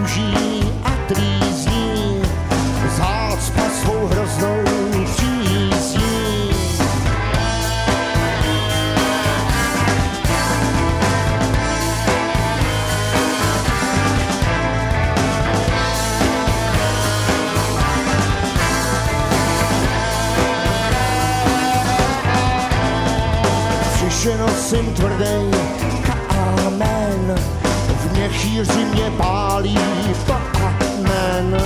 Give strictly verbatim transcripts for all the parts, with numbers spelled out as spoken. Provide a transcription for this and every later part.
souží a trýzní, zácpa svou hroznou přízní. Přiše nosím tvrdej kámen, v měchýři mě pálí plamen.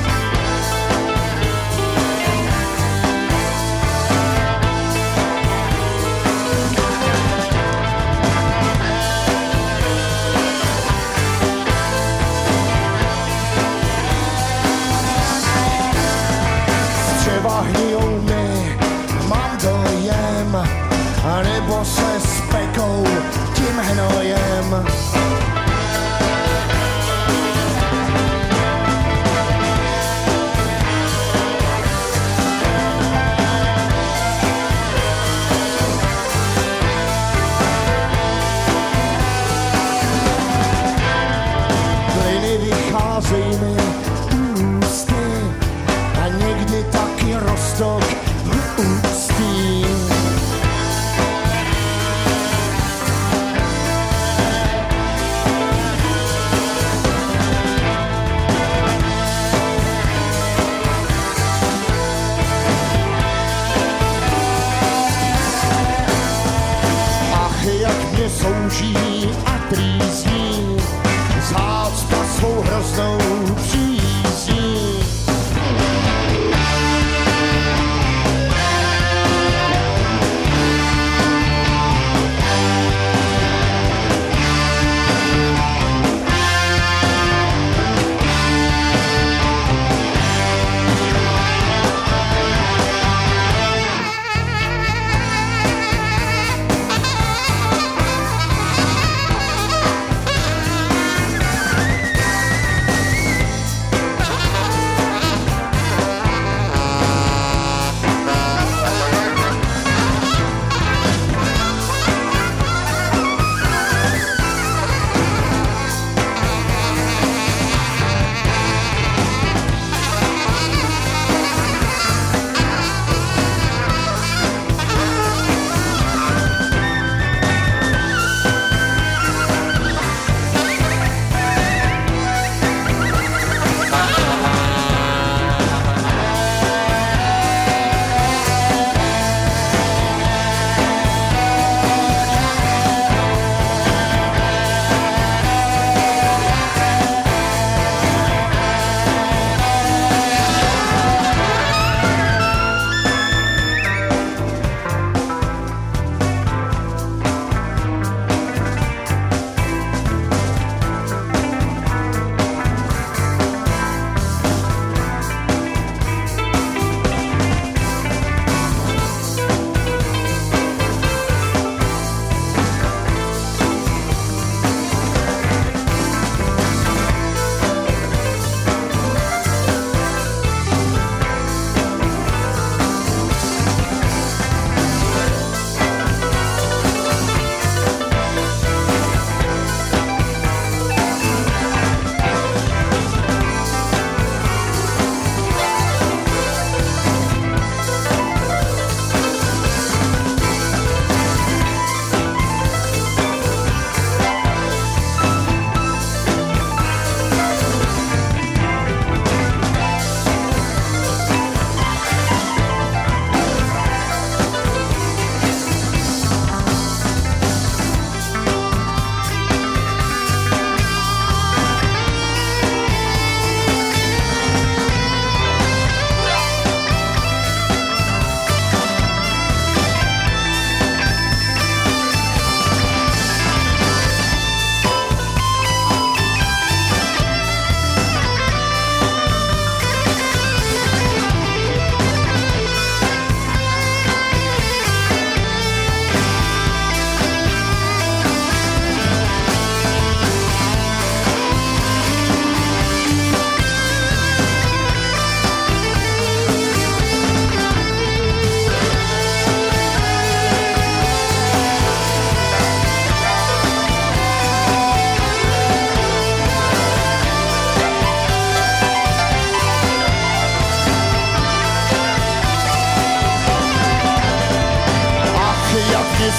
Střeva hnijou mi, mám dojem, anebo se spekou tím hnojem. Plyny vycházej mi ústy a někdy taky roztok ústí. Jak mě souží a trýzní, zácpa svou hroznou přízní.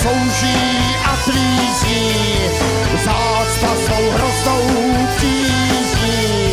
souží a trýzní, zácpa svou hroznou přízní.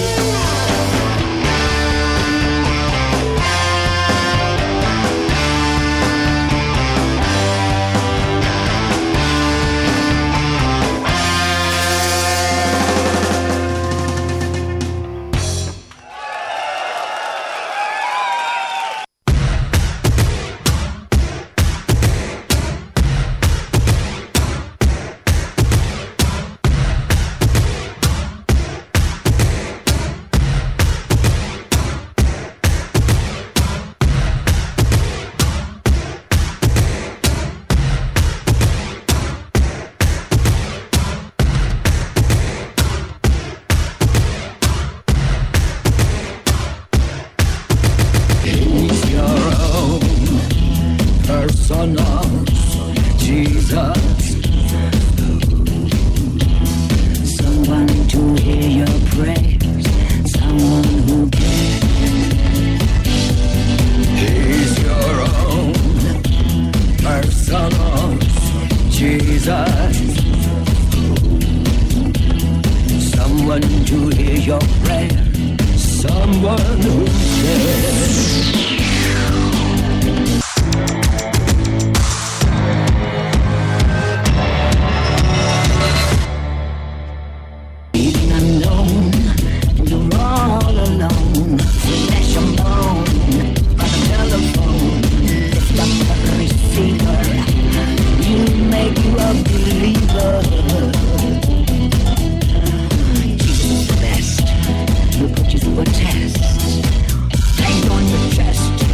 Test. Paint on your chest.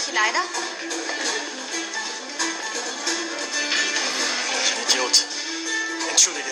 起来的。 Idiot. Entschuldige.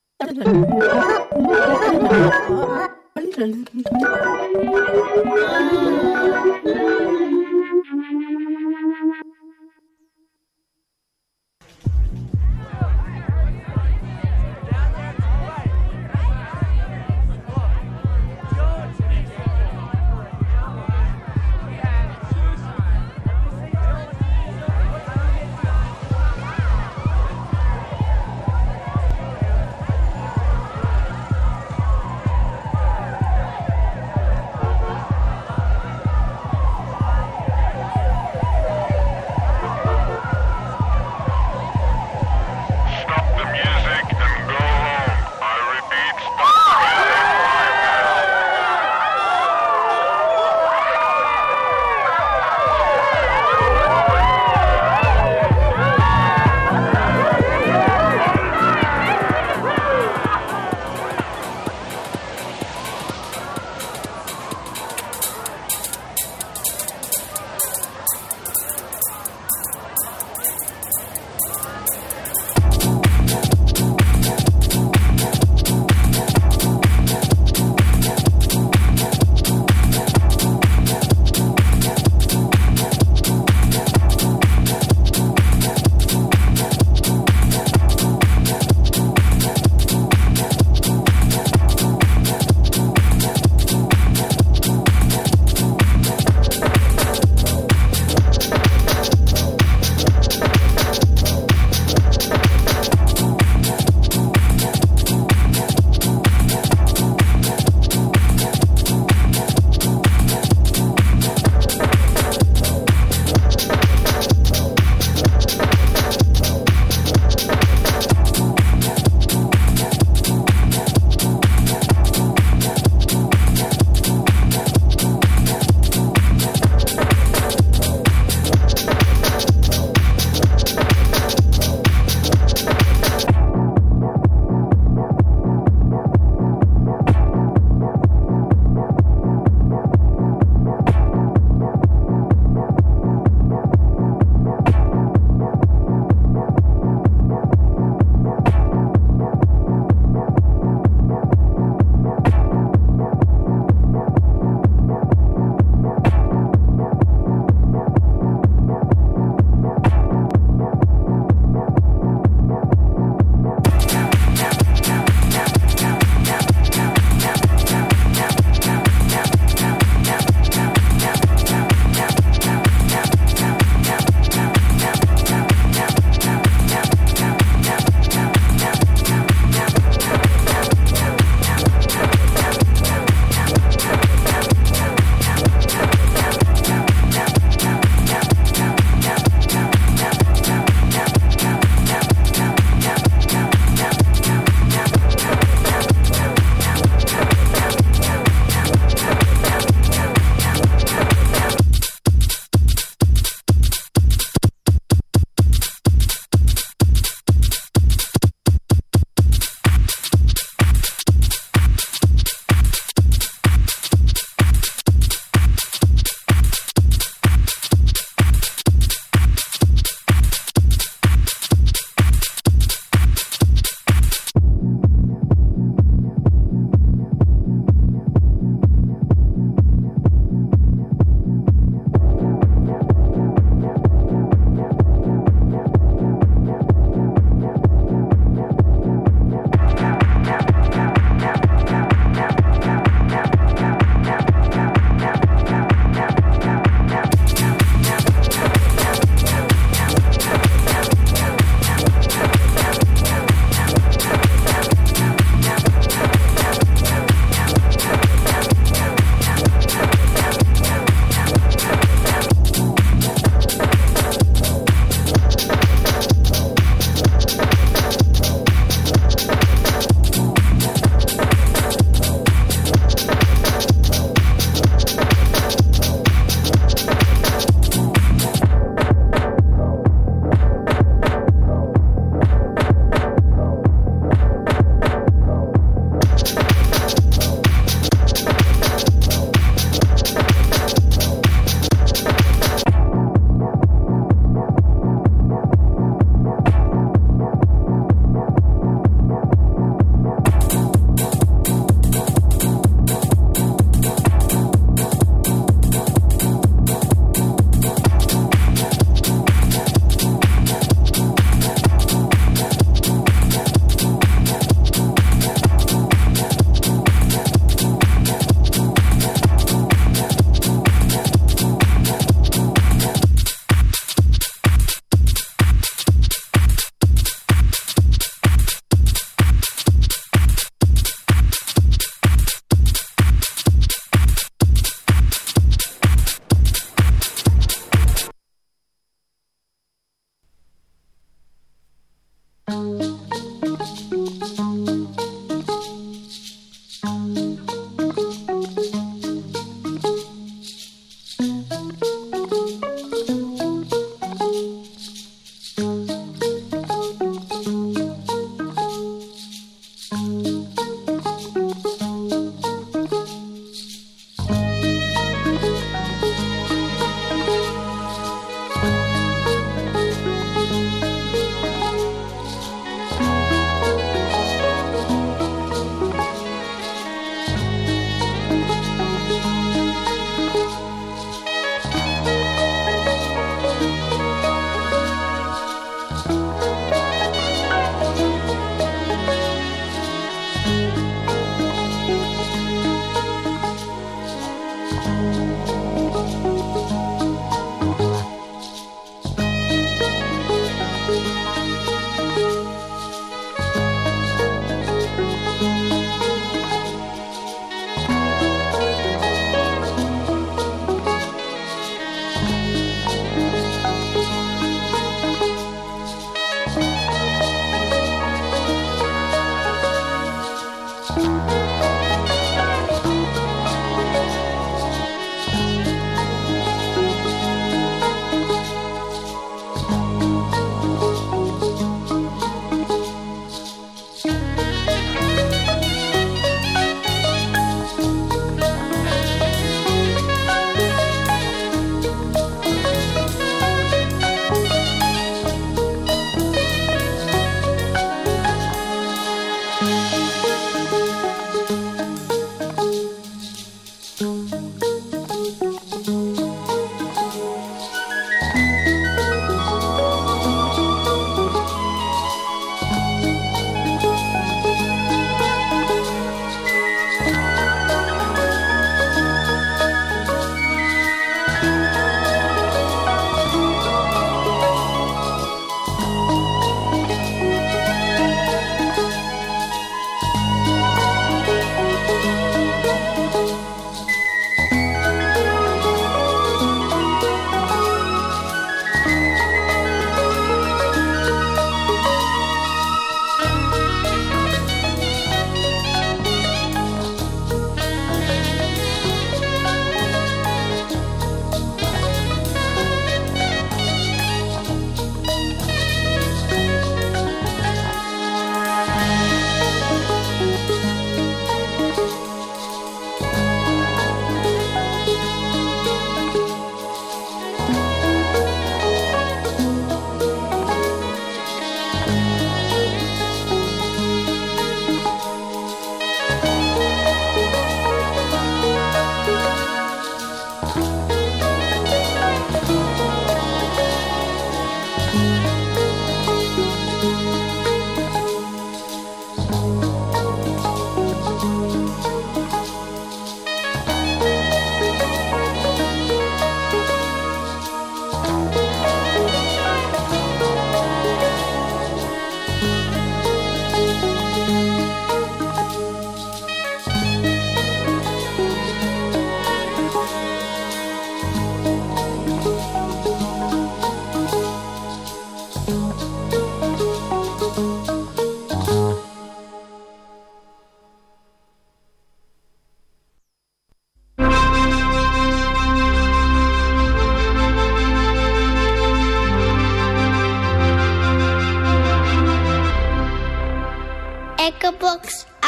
Thank you.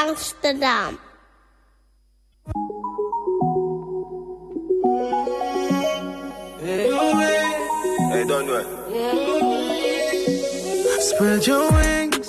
Amsterdam. Hey, don't do it. Spread your wings.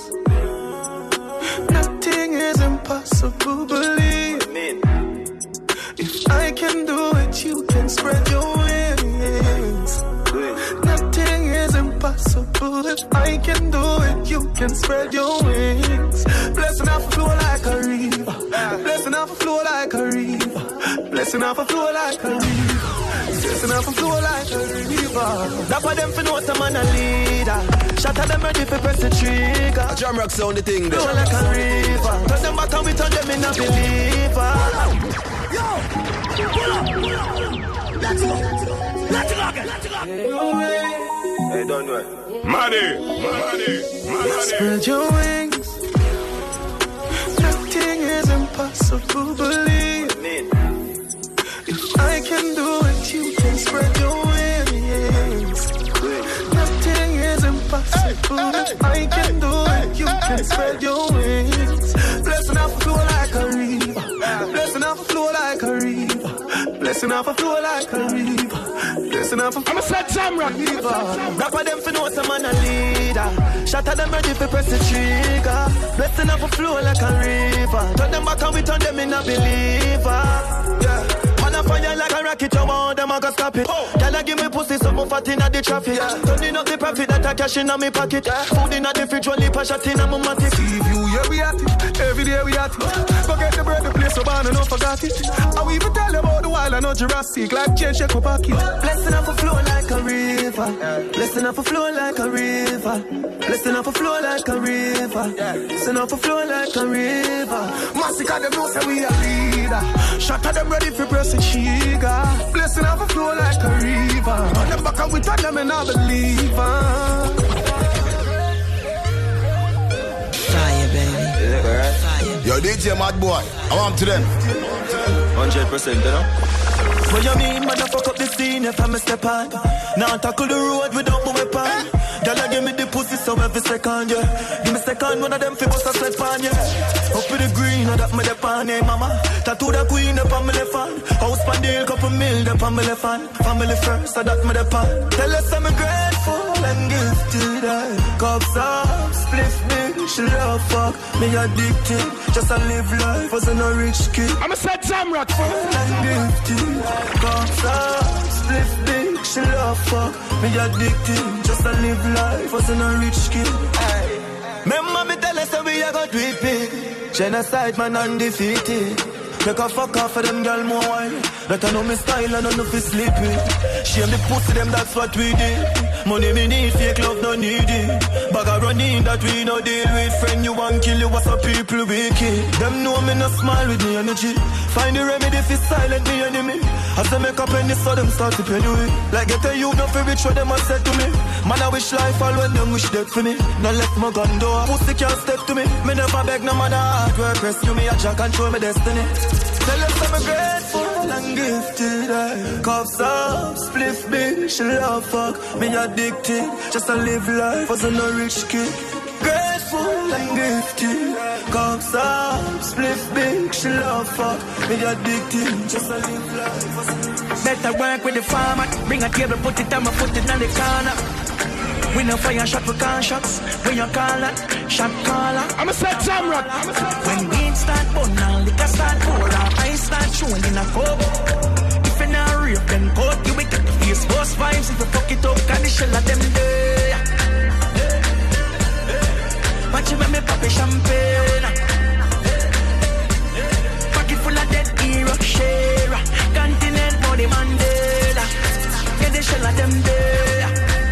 Nothing is impossible, believe me. If I can do it, you can spread your wings. Nothing is impossible. If I can do it, you can spread your wings. Blessing off a flow like a river. Blessing off a flow like a river. Blessing off a flow like a river. Blessing off a flow like a river. That for them for know some man a leader. Shatter them ready for press the trigger. A drum rock sound the thing there. Flow like a river. Turn them back and we turn them in a believer. Yo! Pull up! Pull up! Let's go! Let's go! Let's go! Hey, don't do it. Money! Money! Money! Spread your wings. Nothing is impossible, believe me. If I can do it, you can spread your wings. Nothing is impossible. If I can do it, you can spread your wings. Blessing off a flow like a river. Blessing off a flow like a river. Blessing off a flow like a river. Blessing off a flow. I'ma set some rock. Rap for them for know some man a leader. Shatter them ready for press the trigger. Blessing off a flow like a river. Turn them back and we turn them in a believer. Yeah. Man a fire like a rocket, you want them, I go stop it. Oh. Girl, I give me pussy, something fat in the traffic. Yeah. Turning up the profit that I cash in my pocket. Yeah. Food in the fridge, only pass shot in my matic. See you, yeah, we at it. Every day we at it. Forget the bread, the place, so bad, and don't forget it. I will even tell you about the wild and not Jurassic. Like change, check my pocket. Blessing off a flow like a river. Blessing off a flow like a river. Blessing off a flow like a river. Blessing off a flow like a river. Massacre them know say we a leader. Shatter them ready for press the trigger. Blessing off a flow like a river. On them back and we turn them in a believer. Fire, baby. Yeah, right? Fire. Yo, D J Mad Boy, I want to them. one hundred percent, you know? What you mean, man, I fuck up the scene if I'm a step on. Now tackle the road without my weapon. Girl, give me the pussy so every second, yeah. Give me second, one of them fi bust a slip on, yeah. Up with the green, or that me the pan, hey, mama. Tattoo the queen, the family fan. House pan deal, couple mil, the family fan. Family first, so that me the pan. Tell us I'm grateful and gifted, I cups up, split big, she love fuck. Me addicted, just to live life as a rich kid. I'ma set some rock for and gifted, cups up, split big, she love fuck. Me addicted, just to live life as a rich kid. Aye. Remember me tell us that we a got it big. Genocide man undefeated. Make a fuck off for them girl more wine. That I know me style and I know fi sleep with. Shame the pussy them, that's what we did. Money me need, fake love no need it. Bag a running that we no deal with. Friend you want kill you, what's up people wicked. Them know me no smile with me energy. Find the remedy fi silent me enemy. As they make a penny so them start to penny with. Like get a you no fi rich what them a said to me. Man I wish life all when them wish death for me. Now left my gun door, pussy can't step to me. Me never beg no matter hard work rescue me. I jack control my destiny. Tell us I'm grateful and gifted. I cups up, spliff big, she love fuck. Me addicted, just to live life as a rich kid. Grateful and gifted. Cups up, spliff big, she love fuck. Me addicted, just to live life as a rich kid. Better work with the farmer. Bring a table, put it on my foot in the corner. We no fire shot for gunshots. When you call that, shot caller. I'ma set some rock. When weed start burn and liquor start pour, I start chewing in a cup. If you're not real, then coat you with the face boss vibes. If you fuck it up, can the shell of them there. Watch you when me pop a champagne. Pocket full of dead hero, share. Continent, body Mandela. Get the shell of them there.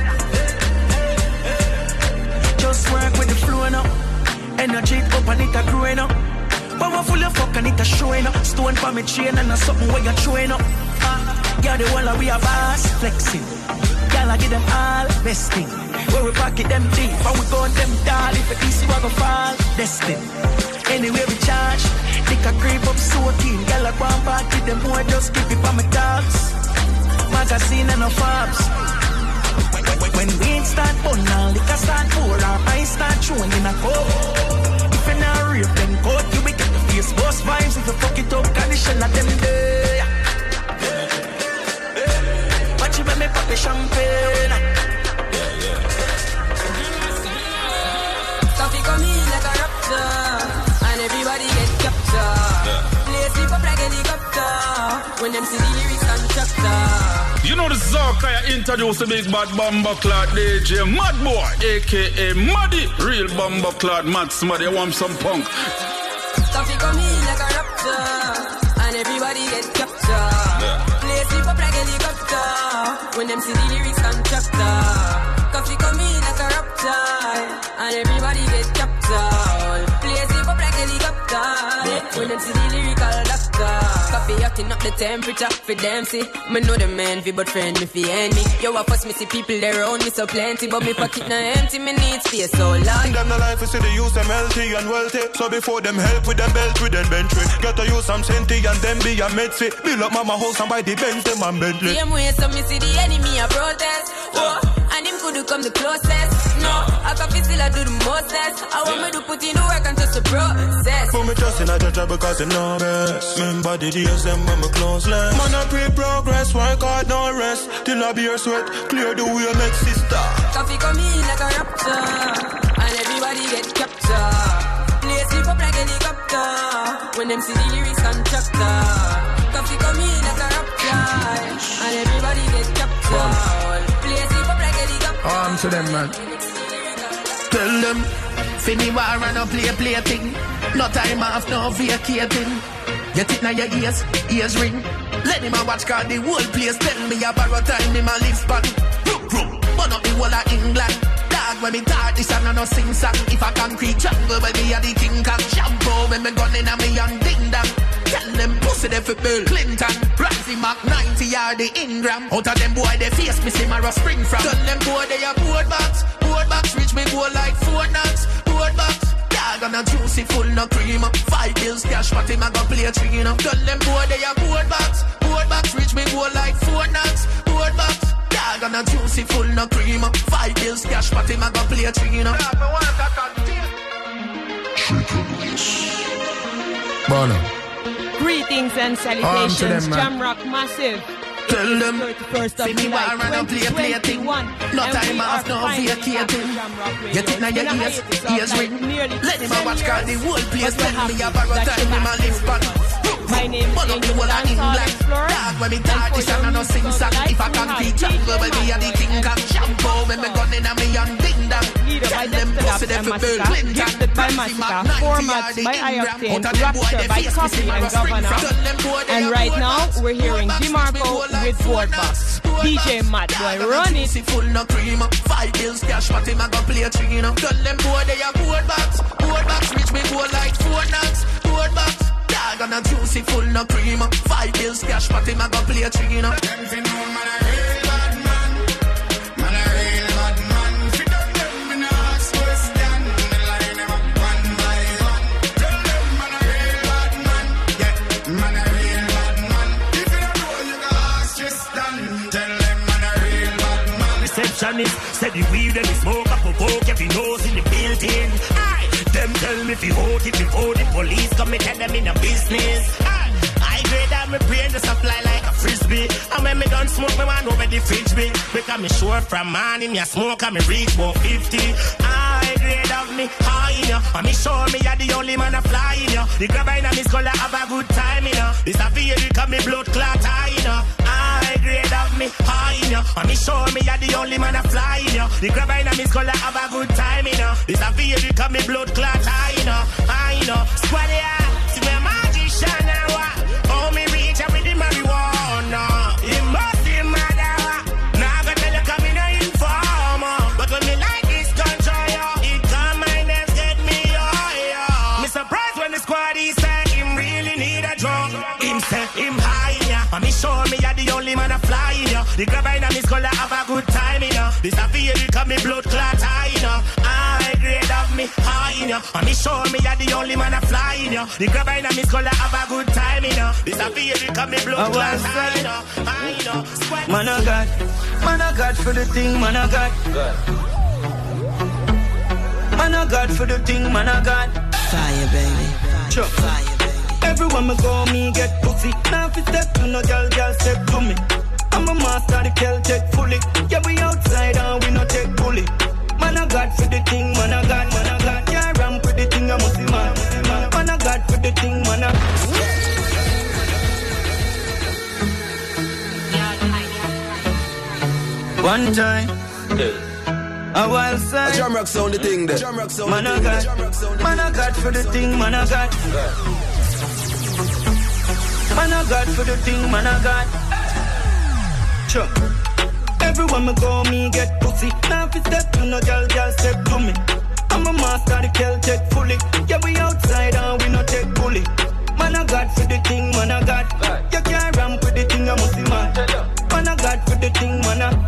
Just work with the flow now. Energy up and it a growing up. Powerful of fuck and it a showing up. Stone for me chain and a something where you're showing up. Uh, yeah, the whole of we are boss flexing. Y'all I give them all besting. Where we pocket them deep and we go on them down. If it easy we go fall destined. Anyway we charge. Think I creep up so keen. Y'all I go and party them more just keep it for my dogs. Magazine and no fobs. When we start burn and liquor start pour, I start chewing in a cup. If you're not real, then coat you with the East Coast vibes, if you fuck it up, condition of them day. Watch you when me pop the champagne. Coffee come in like a raptor, and everybody get captured. Play sleep up like helicopter, when them see the lyrics and chapter. You know this is how I introduce the big bad bomber clad D J Mad Boy, aka Muddy, real bomber clad Mad Smuddy. I want some punk. Coffee come in like a raptor, and everybody get captured. Yeah. Play sleep up like helicopter, when them see the lyrics and chapter. Coffee come in like a raptor, and everybody get captured. Play sleep up like helicopter, when them see the lyrical doctor. Coffee hotting up the temperature for them see. Me know the man fi but friend me fi enemy. Yo I fuss me see people there around me so plenty, but me pocket na empty, me need space so long. Them the life is see the use them healthy and wealthy. So before them help with them belt with them Bentley, gotta use some senti and them be a medsi. Build up mama house and buy the Benz them and Bentley. Same way so me see the enemy a protest. Oh, and him could come the closest. No, I can feel still I do the mostest. I want me to put in the work and just the process. Put me trust in a judge because him know best. Remember the days them when me closeless. Man I pre-progress, work hard no rest. Till I be your sweat, clear the way make sister. Coffee come in like a raptor, and everybody get captured. Play sleep up like helicopter, when them see the lyrics and chapter. Coffee come in like a raptor, and everybody get captured. Play sleep up like helicopter. Arm to them, man. Tell them, Finny war and no play play thing. No time off, no vacating. Get it now your ears, ears ring. Let him a watch cause the whole place tell me a borrow time him a live span. Burn up the whole of England. Dog when me talk this and I no sing song. If a concrete jungle when me a the king can shampoo when me gun in a me and ding dong. Tell them pussy they fi Bill Clinton. Ramsey Mac ninety or the Ingram. Out of them boy they face me see Mara spring from. Tell them boy they a board box. Board box reach me go like four knocks. Board box. Dog and a juicy full no cream. Five bills cash but him a go play a tree you know. Tell them boy they a board box. Board box reach me go like four knocks. Board box. Dog and a juicy full no cream. Five bills cash but him a go play a tree you know. Bono. Greetings and salutations, Jamrock Massive. Tell them, thirty-first of see me July, war and play a play thing. No time off, no vacating. Get it now your ears, ears ring. Let him a watch cause the whole place tell me a borrow time him a live back. My name is Angel Dancehall Explorer. Dog when me talk this and I no sing song. If I can't be jungle when me a the king can shampoo when me gun in a me and ding dong. Tell them pussy they fi Bill Clinton. Gifted by Massacre, formats by iOctane, Rapture by Coffee and Governor. And right now we're hearing DeMarco with Boardbox. D J Mad Boy, run it. Full no cream, five bills cash, but him a go play a tree, you know. Tell them boy they a board box, board box reach me go like four knocks, board box. Dog and a juicy full no cream, five bills cash, but him a go play a tree, you know. Them fi know man a real bad man, man a real bad man. Fi done them in a ask question, the line them up one by one. Tell them man a real bad man, yeah, man a real bad man. If you don't know you can ask Tristan, tell them man a real bad man. Receptionist said the weed and the smoke up a poke every nose in the building. Aye, them tell me if you vote, if you vote, the police come and tell them in a business. Aye, I grade out my brain to supply like a frisbee. And when me done smoke, me want over the fridge be. Because me sure from morning, me a smoke and me reach about fifty. I grade out me high in ya. And me sure me are the only man a fly in ya. The grabber in a me skull have a good time in ya. This a fear because me blood clot high in ya. I grade out me high in ya. And me sure me are the only man a fly in ya. The grabber in a me skull have a good time in ya. This a fear because me blood clot high in ya. High in ya. Squad ya. See me a magician and what? Oh me reach up with the marijuana. It must be mad. Now I go tell you come in a informer. But when me like this control ya, it come my nerves get me higher. Me surprised when the squad he said him really need a drug. Him say him high ya. And me sure me are the only man a fly ya. The grabber in a me skull have a good time in ya. This a fear because me blood clot high ya. I grade of me high in ya. And me sure me are the only man a fly in ya. The grabber in a me skull have a good time in ya. This a fear because me blood clot high ya. High ya. Man of God, man of God for the thing, man of God. Man of God for the thing, man of God. Fire, baby. Sure. Fire, baby. Everywhere me go, me get pussy. Now if you step to no girl, girl step to me. I'm a master, the Celtic fully. Yeah, we outside and we no take bully. Man, I got for the thing, man, I got, man, I got. Yeah, ramp for the thing, I must be man. Man, I got for the thing, man, I one time, a wild side. Jam rock sound the thing there. Man, I got, man, I got for the thing, man, I got. Man, I got for the thing, man, I got. Sure. Everywhere me go, me get pussy. Now if you step to no girl, girl step to me. I'm a master, the Celtic fully. Yeah, we outside and we no take bully. Man, I got for the thing, man, I got. You can't ramp with the thing, I must be man. Man, I got for the thing, man, I.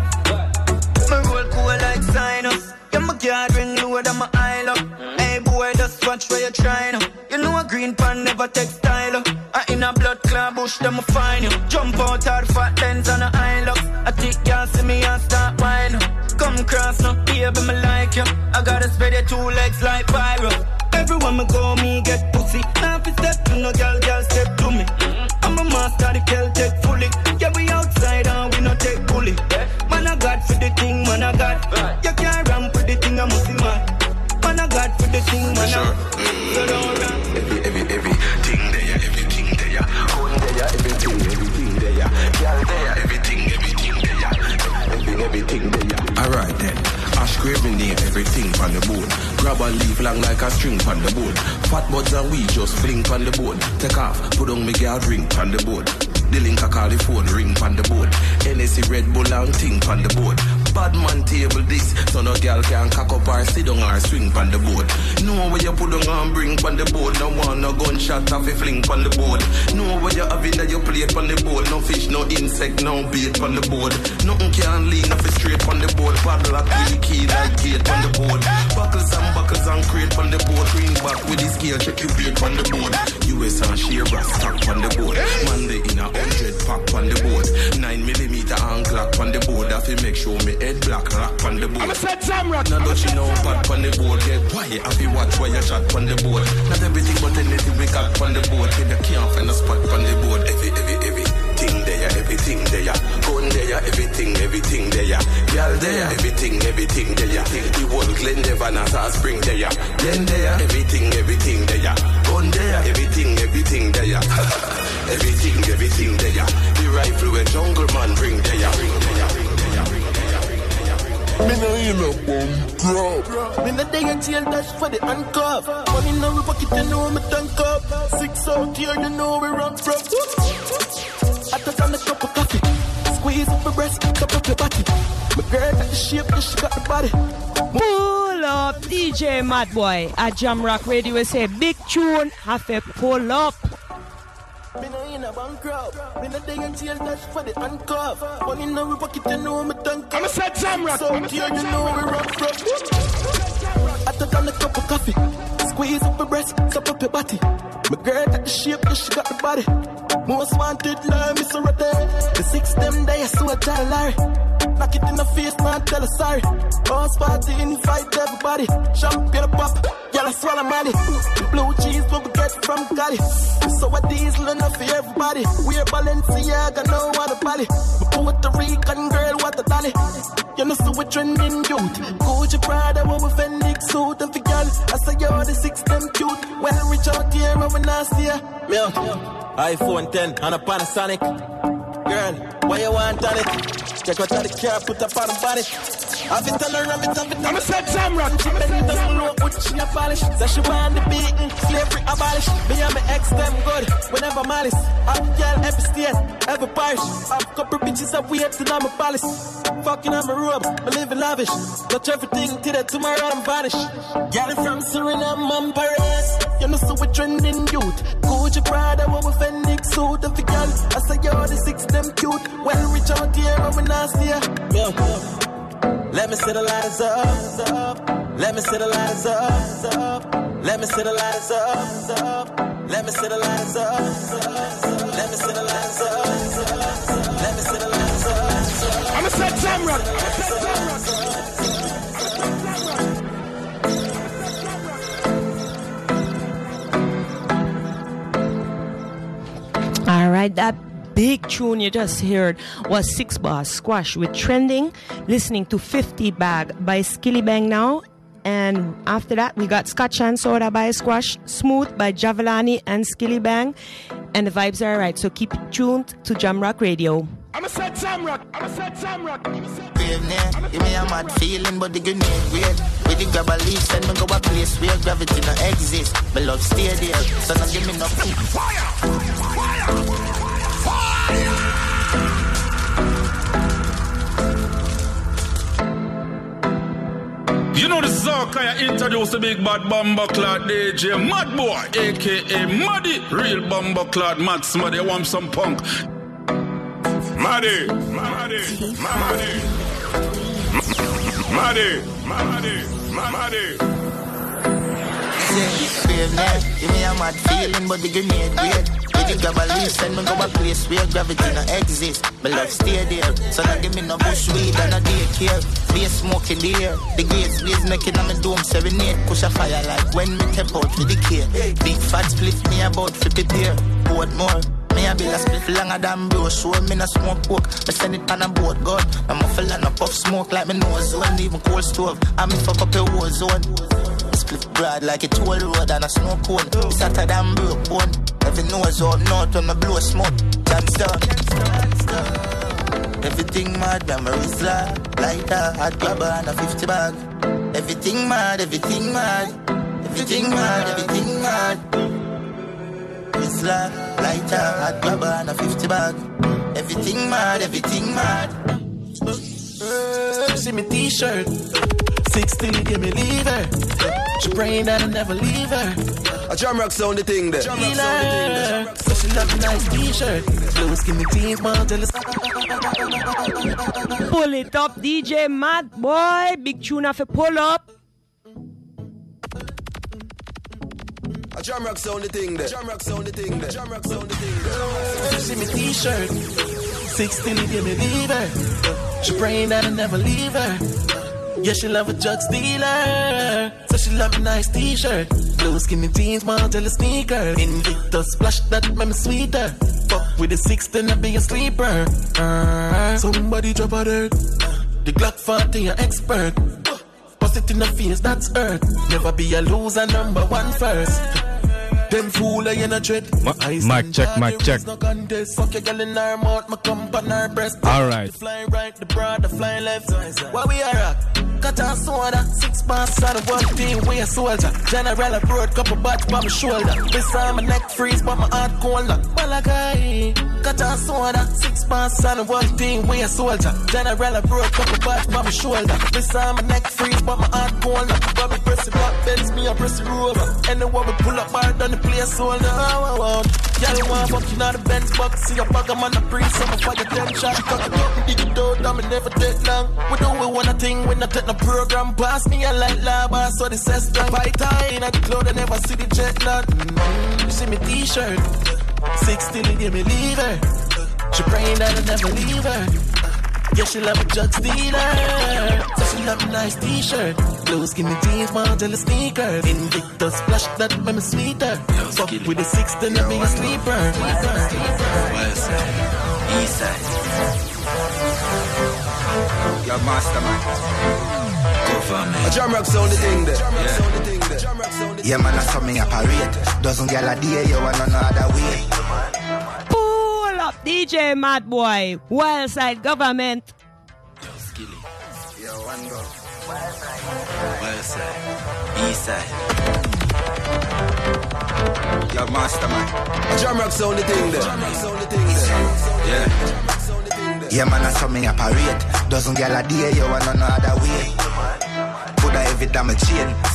My roll cool like sinus. Yeah, my card ring lower than my eye up. Hey boy, just watch where you trying. You know a green pan never take style. I in a blood clot bush, them a find you. Jump out hard fat lens on a eye look. I think y'all see me and start whine. Come cross no, baby, me like you. I gotta spread your two legs like pyro. Everywhere me go, me get pussy. Now if you step to no girl, girl step to me. I'm a master, the Celtic fully. Yeah, we outside and we no take bully. Man, I got for the thing, man, I got. You can't ramp for the thing, I must be mad. Man, I got for the thing, man, I got. So don't run. Every, every, everything there, everything there. Gun there, everything, everything there. Girl there, everything, everything there. Everything, everything there. Alright then. Ash craving there, everything on the board. Grab a leaf long like a string on the board. Fat buds and we just fling on the board. Take off, put on me girl ring on the board. The link I call the phone, ring on the board. N S C Red Bull and ting on the board. Bad man table this, so no girl can cock up or sit down or swing on the board. Know where you put on and bring on the board. No one, no gunshot off a fling on the board. Know where you having that you plate on the board. No fish, no insect, no bait on the board. Nothing can lean off it straight on the board. Paddle up with the key like gate on the board. Buckles and buckles and crate on the board. Green back with the scale, check your bait on the board. U S and share brass stock on the board. Monday in a hundred pack on the board. Nine millimeter and clock on the board. I feel make sure me head black rock on the board. I'm a set Zamrock. Now don't you know pat on the board. Get quiet, I feel watch where you shot on the board. Not everything but anything we got on the board. If you can't find a spot on the board. Every, every, everything there, everything there. Gun there, everything, everything there. Girl there, everything, everything there. The whole Glen Devon as a spring there. Glen there, everything, everything there. Gun there, everything, everything there. Everything, everything there. The rifle where jungle man bring there. Bring there, bring there, bring there, bring there. Me no in a bomb drop. Me no day and jail dash for the handcuff. Money now we pocket, you know me tank up. Six out here, you know we run from. I touch on a cup of coffee. Squeeze up my breast, cup up your body. My girl got the shape, and she got the body. Pull up, D J Madboy at Jamrock Radio. We say big tune, have a pull up. Me no in a bankrupt. Me no day and jail dash for the handcuff. Money now we pocket, you know me tank up. I'm a set Jamrock. So here you know we run from. I touch on a cup of coffee. Squeeze up my breast, cup up your body. My girl got the shape, and she got the body. Most wanted, love me so right there. The six them days, so I tell Larry. Knock it in the face, man, tell her sorry. Boss party, invite everybody. Champagne pop, y'all I swallow money. Blue cheese, what we get from Cali. So a diesel enough for everybody. We're Balenciaga, no other body. Puerto Rican girl, what a dolly. You know, so we're trending youth. Gucci Prada, what we Fenix suit. And for girl, I say you're the six them cute. Well, reach out here, man, when I see ya. Me out. iPhone ten and a Panasonic. Girl, why you want on it? Check out the car, put up on the body. I've been telling her, I'm been I'm a set Jamrock. She been down low, put she a polish. So she want the beating, slavery abolish. Me and my ex, them good, whenever malice. I'm girl, every state, every parish. I'm couple bitches up, we have to know my palace. Fucking on my robe, I live in lavish. Touch everything till that tomorrow I'm vanish. Girl from Suriname, I'm Paris. You know, so we're trending youth. Gucci Prada, what we Fenix suit. If you girl, I say you're the six, them cute. Well, reach out here, but we not see ya. Yeah. Let me see the lighters up. Let me see the lighters up. Let me see the lighters up. Let me see the lighters up. Let me see the lighters up. Let me see the lighters up. I'm a set Jamrock. Alright, that big tune you just heard was Six Bar Squash with Trending. Listening to fifty Bag by Skillibeng now. And after that, we got Scotch and Soda by Squash, Smooth by Javelani and Skillibeng. And the vibes are right, so keep tuned to Jamrock Radio. I'm a set Jamrock, I'm a set Jamrock. Give me a mad feeling, but the grenade weird. With the grab a leaf, send me go a place where gravity no exists. But love stay there, so don't give me no fire, fire, fire. You know this is how I introduce the big bad bomber clad D J Mad Boy, aka Muddy, real bomber clad Mad Smuddy. I want some punk. Maddy, Maddy, Maddy, Maddy, Maddy, Maddy. Give me a mad feeling, but the grenade weird. With the grab a leaf, send me go a place where gravity no exists. But love stay there, so don't give me no bush weed and no daycare. Be a smoke in the air, the gates blaze making on my dome serenade. Push a fire like when me tap out for the care. Big fat split me about to prepare. Board more. Me a bill a split longer than bro. Show me no smoke coke. Me send it on a boat gun. I'm a fella no puff smoke like me nose zone. Even cold stove. I me fuck up a war zone. Split broad like a toll road and a snow cone. It's hotter than broke bone. Every nose out north when me blow smoke. Jams down. Everything mad, memories like lighter, hot grabber and a fifty bag. Everything mad, everything mad. Everything mad, everything mad. It's like lighter, hot grabber and a fifty bag. Everything mad, everything mad. Uh, see me t-shirt. sixteen, give me leave her. She praying that I never leave her. A Jamrock sound the thing there. Jamrock sound the thing there. So she love a nice t-shirt. Blue skinny jeans, man, tell us. Pull it up, D J Mad Boy. Big tune off a pull up. A Jamrock sound the thing there. Jamrock sound the thing there. Jamrock sound the thing there. See me t-shirt. sixteen, give me leave her. She praying that I never leave her. Yeah, she love a drug dealer. So she love a nice t-shirt. Blue skinny jeans, model sneaker. Invictus splash that make me sweeter. Fuck with the sixteen, I be a sleeper. Uh, somebody drop a dirt. The Glock forty, an expert. Bust it in the face, that's earth. Never be a loser, number one first. Them fool I in a dread. Mic check, mic check. No contest. Fuck your girl in her mouth, my cum on her breast. All right. The flying right, the broad, the flying left. Where we are at? Cut and soda, six months on the one team, we a soldier. General abroad, couple bats by my shoulder. This time my neck freeze, but my heart colder. Malakai. Cut and soda, six months on the one team, we a soldier. General abroad, couple bats by my shoulder. This time my neck freeze, but my heart colder. When me press the black belts, me a press the rover. Anyone we pull up hard on the place holder. Y'all want fucking out the Benz box, see a bag of man a breeze, so I fire ten shots. She cut it up and dig it out, and me never take long. We do we want a thing, we not take no program. Pass me a light lava, so the system. By time, at the cloud, I never see the jet land. Mm-hmm. You see me t-shirt, sixteen, give me leave her. She praying that I never leave her. Yeah, she love a drug dealer. So she love a nice t-shirt. Blue skinny jeans, model sneakers. Invictus splash that make me sweeter. Fuck with the sixteen, I be a sleeper. West side, east side. Your mastermind. Go for me. A Jamrock sound the thing there. Yeah. Yeah, man, I saw me a parade. Doesn't get a day, you want no other way. Pull up, D J Mad Boy. Wildside Government. Yo, Skilly. Yo, one go. West side, east side. Your mastermind. A Jamrock sound the thing there. Jamrock sound the thing there. Yeah. Yeah, man, I saw me a parade. Doesn't get a day, you want no other way. Put a heavy damage chain.